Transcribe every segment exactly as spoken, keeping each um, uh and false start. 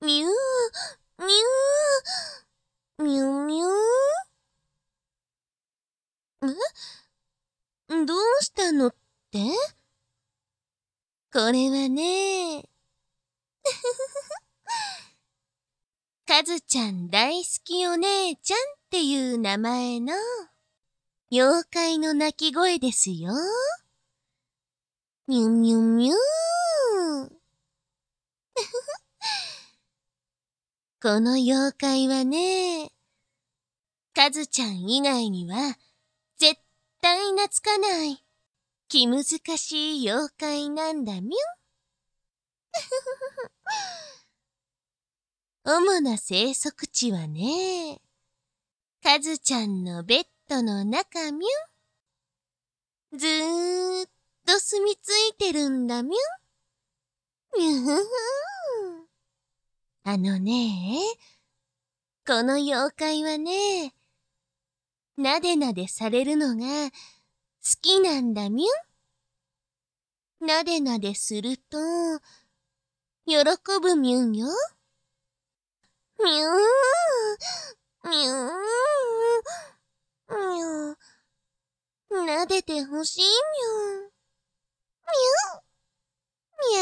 みゅー、みゅー、みゅみゅー。んどうしたのって？これはね、かずちゃん大好きお姉ちゃんっていう名前の妖怪の鳴き声ですよ。みゅみゅみゅー。この妖怪はね、かずちゃん以外には絶対懐かない気難しい妖怪なんだみゅん。主な生息地はね、かずちゃんのベッドの中みゅん。ずーっと住み着いてるんだみゅん。みゅふふん。あのね、この妖怪はね、なでなでされるのが好きなんだみゅん。なでなですると、喜ぶみゅんよ。みゅー、みゅー、みゅー、なでてほしいみゅん。みゅー、み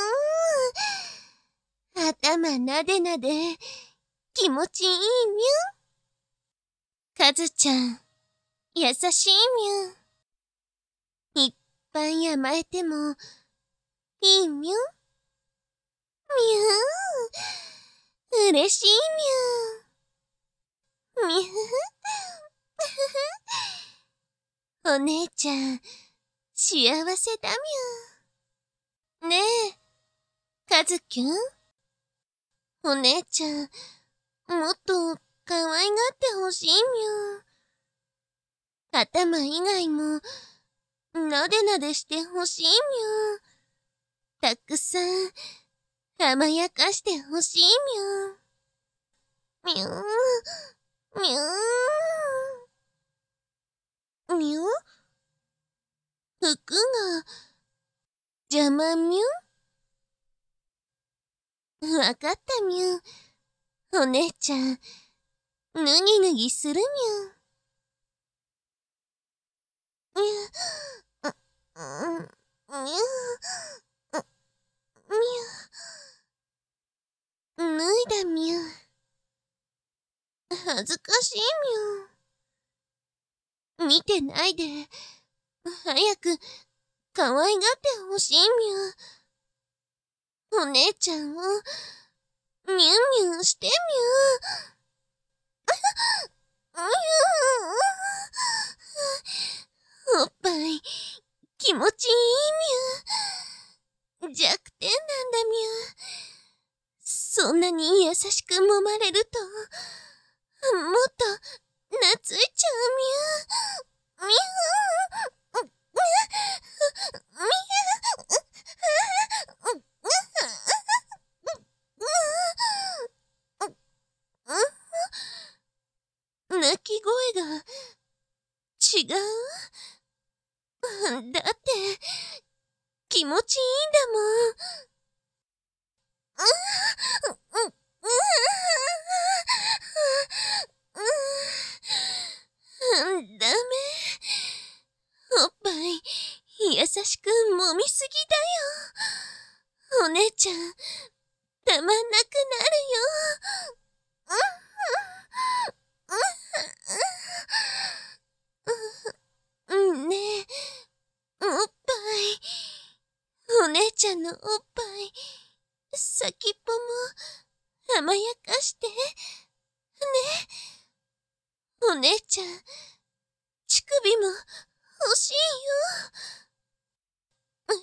ゃー。頭なでなで気持ちいいみゅん。かずちゃん、優しいみゅん。いっぱい甘えてもいいみゅん。みゅー、嬉しいみゅん。みゅー。お姉ちゃん、幸せだみゅん。ねえ、かずきゅん。お姉ちゃん、もっと可愛がってほしいみゅん。頭以外も、なでなでしてほしいみゅん。たくさん、甘やかしてほしいみゅん。みゅん、みゅん。みゅん？服が、邪魔みゅん？わかったみゅん。お姉ちゃん、ぬぎぬぎするみゅん。みゅん、う、う、みゅん、う、みゅん。脱いだみゅん。恥ずかしいみゅん。見てないで、早く、可愛がってほしいみゅん。お姉ちゃんを、みゅんみゅんしてみゅん。みゅん。おっぱい、気持ちいいみゅん。弱点なんだみゅん。そんなに優しく揉まれると、もっと、懐いちゃうみゅん。みゅん。みゅん。鳴き声が違う？だって気持ちいいんだもん。う、う、う、う、ダメ。おっぱい優しく揉みすぎだよ。お姉ちゃん、たまんなくなるよ。うんねえ、おっぱい。お姉ちゃんのおっぱい、先っぽも甘やかして。ね。お姉ちゃん、乳首も欲しいよ。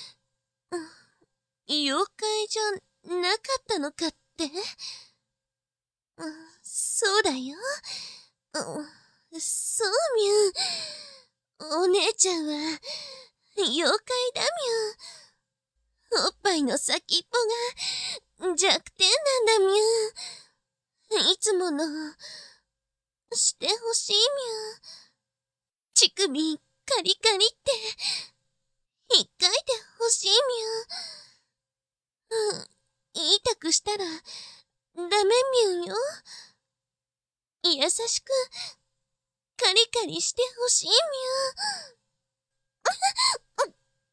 え？妖怪じゃなかったのかって？うん、そうだよ。うん、そうみゅん。お姉ちゃんは、妖怪だみゅん。おっぱいの先っぽが弱点なんだみゅん。いつもの、してほしいみゅん。乳首、カリカリって、引っかいてほしいみゅん。うん、痛くしたら、 ダメみゅんよ。優しく、カリカリしてほしいみゅん。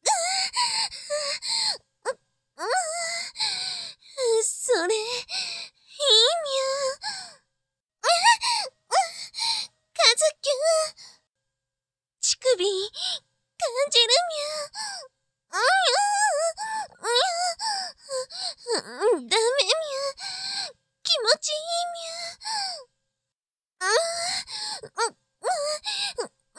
それ、いいみゅん。カズキュン。乳首、感じるみゅん。うん、うん、ダメみゅん。気持ちいいみゅん。うん、うん、み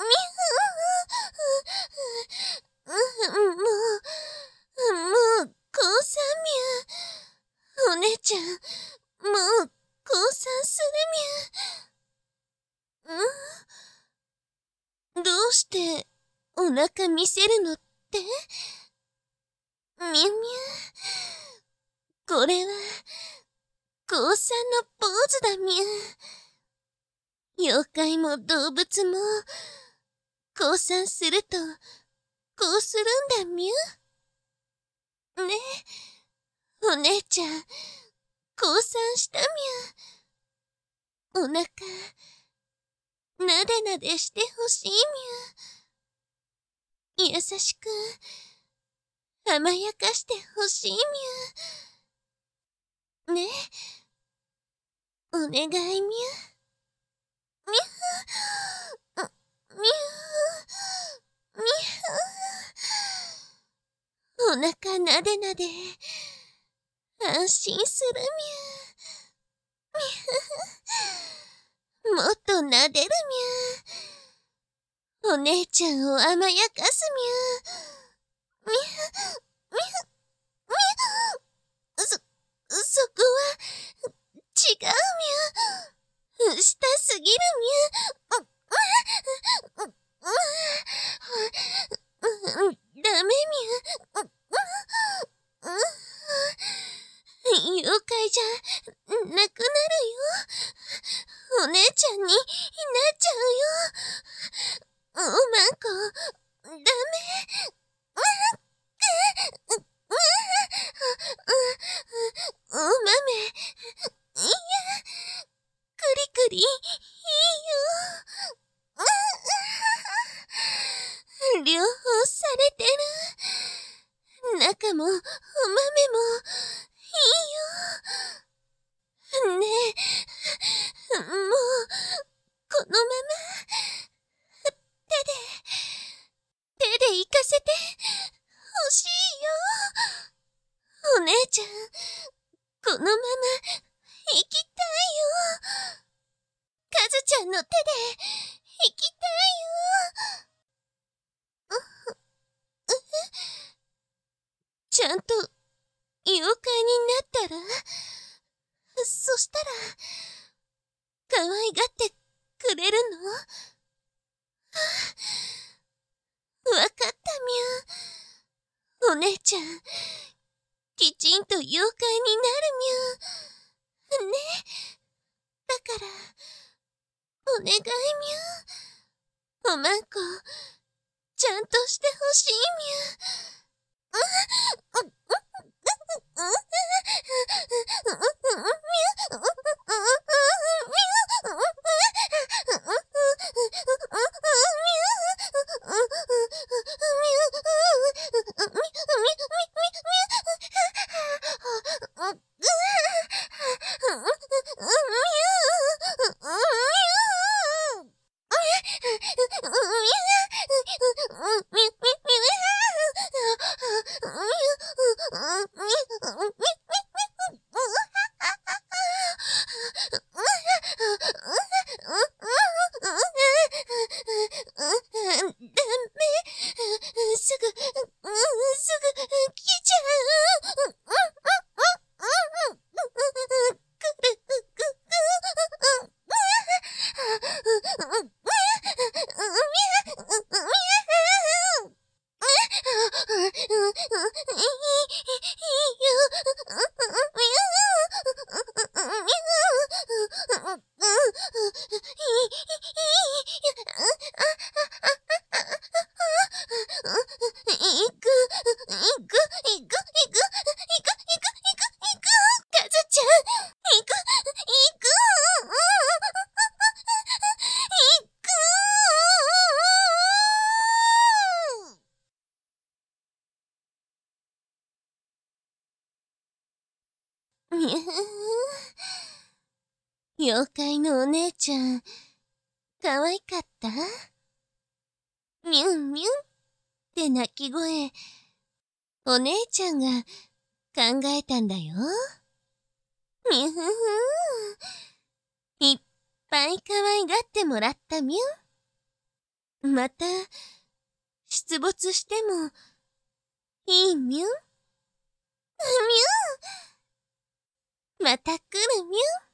ゅん。もう、もう、降参みゅん。お姉ちゃん、もう、降参するみゅん。ん？どうして、お腹見せるのって？みゅんみゅん。これは、降参のポーズだみゅん。妖怪も動物も、降参すると、こうするんだみゅん。ねえ、お姉ちゃん、降参したみゅん。お腹、なでなでしてほしいみゅん。優しく、甘やかしてほしいみゅん。ねえ、お願いみゅん。みゅん。みゅん。みゅん。お腹なでなで、安心するみゅん。みゅん。もっとなでるみゅん。お姉ちゃんを甘やかすみゅん。みゅん。みゅん。みゅん。そ、そこは、違うみゅん。したすぎるみゅん。ダメみゅん。妖怪じゃ、なくなるよ。お姉ちゃんになっちゃうよ。おまんこ、ダメ。お豆、いや、くりくり、いいよ。両方されてる。中も、お豆も、いいよ。ねえ、もう、このまま、手で、手で行かせて、ほしいよ。お姉ちゃん、このまま、行きたいよ。カズちゃんの手で、行きたいよ。ちゃんと、妖怪になったら、そしたら、可愛がってくれるの？わかったみゅん。お姉ちゃん、きちんと妖怪になるみゅん。ね。だから、お願いみゅん。おまんこ、ちゃんとしてほしいみゅん。う、う、う、う、う、みゅん。 みゅふふ。妖怪のお姉ちゃん、かわいかった？みゅんみゅんって鳴き声、お姉ちゃんが考えたんだよ。みゅふふ。いっぱい可愛がってもらったみゅん。また、出没してもいいみゅん。みゅん。また来るみゅん。